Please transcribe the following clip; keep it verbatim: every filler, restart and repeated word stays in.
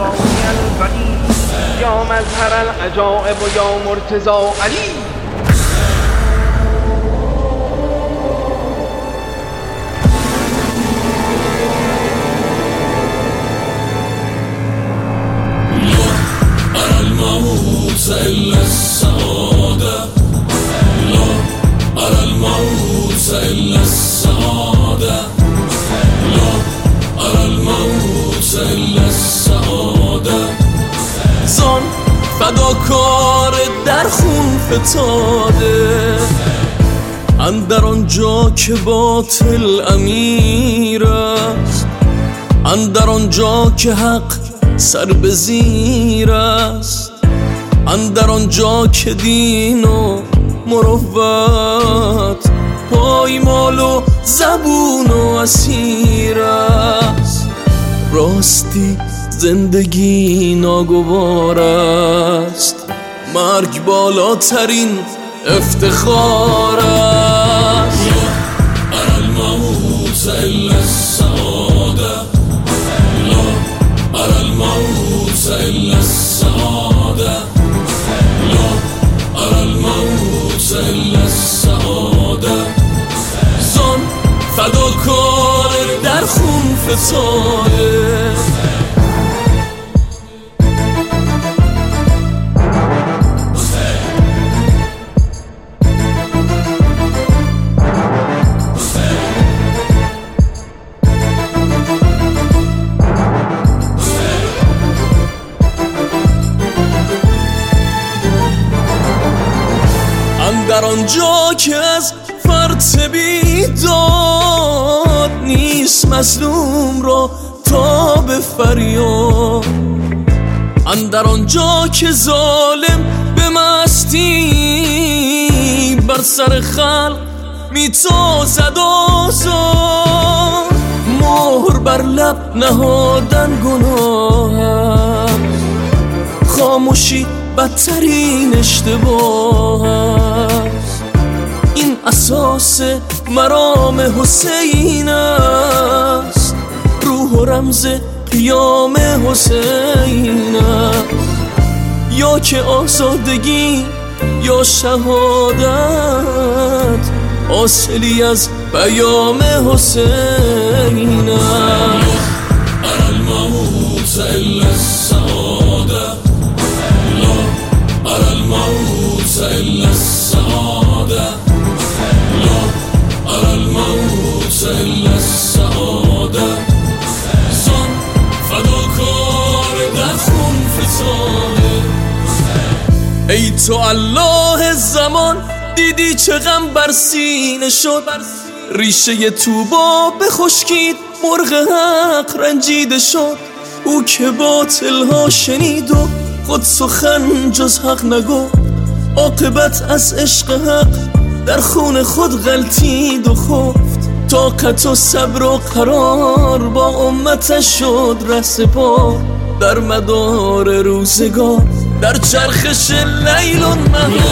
الباقی البقی یا مظهر العجائب و یا مرتضی علی. الموت إلا السعادة، لا أرى الموت إلا السعادة، لا أرى الموت إلا السعادة. زان فداکار در خون فتاده، اندر آنجا که باطل امیر است، اندر آنجا که حق سر به زیر است، اندر آنجا که دین و مروت پایمال و زبون و اسیر است. راستی زندگی ناگوار است، مرگ بالاترین افتخار است. لا أرى الموت إلا السعادة، لا أرى الموت إلا السعادة، لا أرى الموت إلا السعادة. زان فداکار در خون فتاده، در آنجا که از فرط بیداد نیست مظلوم را تا به فریاد، اندر آنجا که ظالم به مستی بر سر خلق میتازد آزاد، مهر بر لب نهادن گناه است، خاموشی بدترین اشتباه است. این اساس مرام حسین است، روح و رمز قیام حسین است. یا که آزادگی یا شهادت حاصلی از پیام حسین است. أرى الموت إلا السعادة، لا أرى الموت إلا السعادة، لا أرى الموت إلا السعادة. زان فداکار در خون فتاده. ای تو الله زمان، دیدی چه غم بر سینه شد، ریشه طوبا بخشکید، مرغ حق رنجیده شد. او که باطل ها شنید و خود سخن جز حق نگفت، عاقبت از عشق حق در خون خود غلطید و خفت. طاقت و صبر و قرار با امتش شد رهسپار، در مدار روزگار در چرخش لیل و نهار.